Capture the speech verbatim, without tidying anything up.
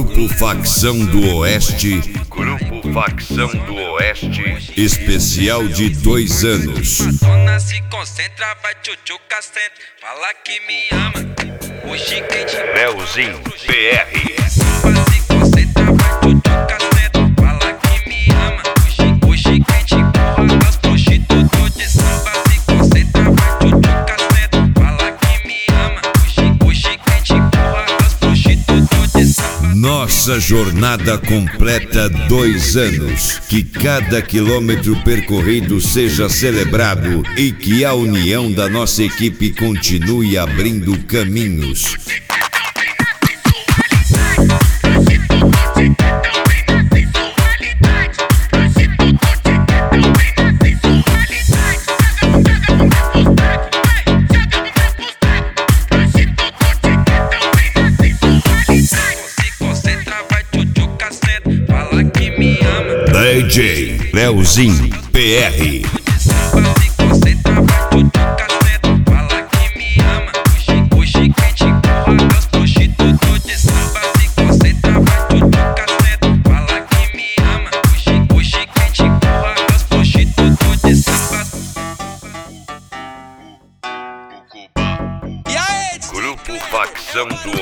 Grupo Facção do Oeste. Grupo Facção do Oeste. Especial de dois anos. Dona se concentra, vai tchutchuca sempre. Fala que me ama. Hoje quem te Leozinho P R. se concentra, vai tchutchuca sempre. Fala que me ama. Hoje, hoje quem te empurra as prostitutas de samba. Se concentra, vai tchutchuca sempre. Fala que me ama. Hoje, hoje quem te empurra as prostitutas de samba. Nossa jornada completa dois anos. Que cada quilômetro percorrido seja celebrado e que a união da nossa equipe continue abrindo caminhos. D J Leozinho P R. Grupo Facção do